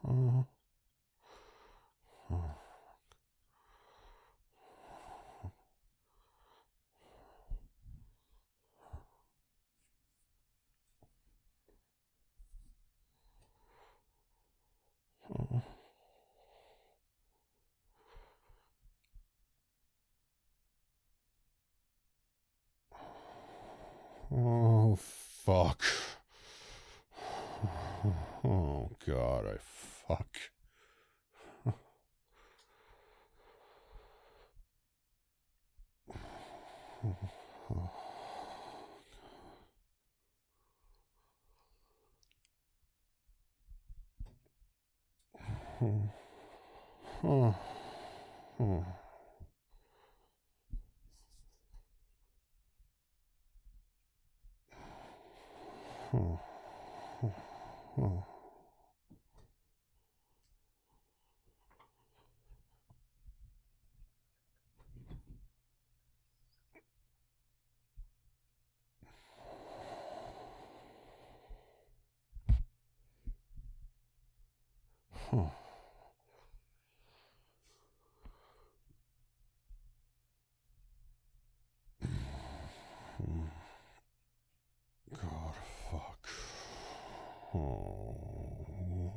Oh, oh, fuck. Oh, God, I fuck. Oh, oh, oh, oh. Oh, God, fuck. Oh,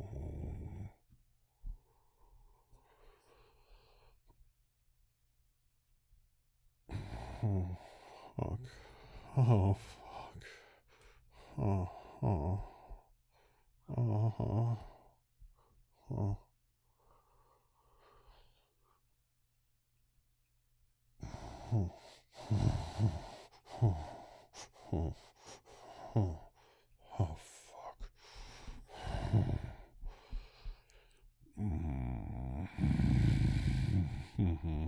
oh, fuck. Oh, fuck. Oh, oh, oh, oh, oh, oh, oh, oh, oh, oh, fuck. Mm. Mhm.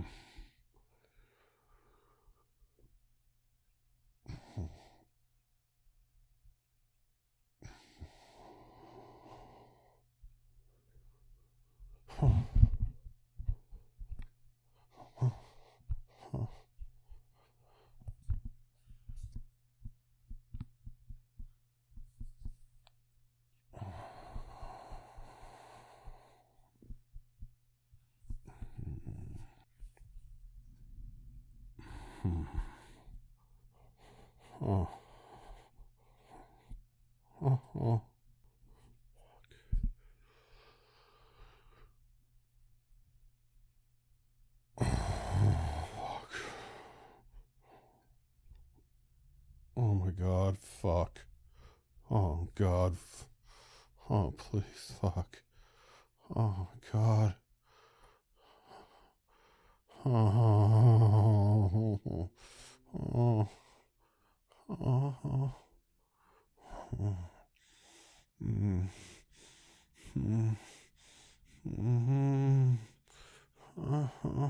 Oh, oh, oh. Fuck. Oh my God, fuck. Oh God. Oh please, fuck. Oh my God. Oh, oh, oh, oh, oh. Mm, mm, mm, oh, oh,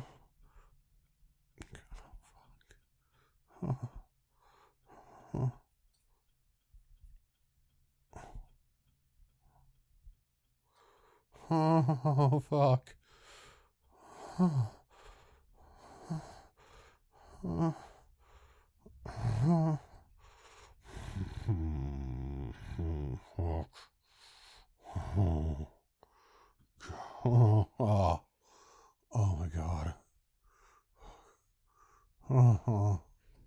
oh, oh, oh, fuck. Oh, oh, oh. Fuck. Oh, oh, oh, oh my God. Oh, oh,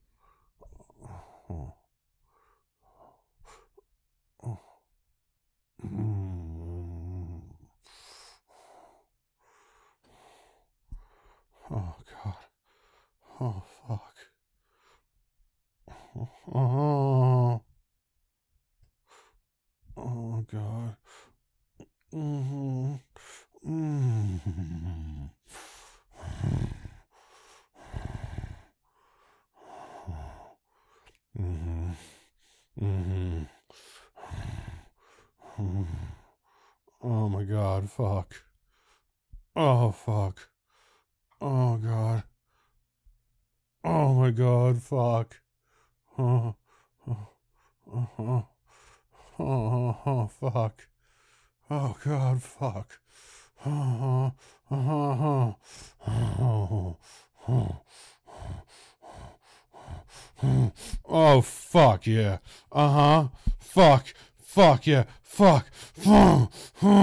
oh, oh. Mm. Oh God. Oh fuck. Oh. Oh God. Mm-hmm. Mm-hmm. Mm-hmm. Mm-hmm. Oh my God. Fuck. Oh fuck. Oh God. Oh my God. Fuck. Oh. Oh. Oh. Oh. Oh. Oh. Fuck. Oh God. Fuck. Oh. Oh. Oh. Oh. Oh, fuck yeah. Uh huh. Fuck. Fuck yeah. Fuck. Fuck.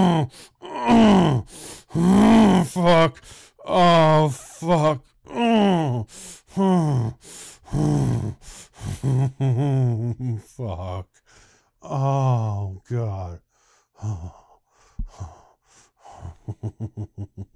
Oh, fuck. Fuck. Oh, God.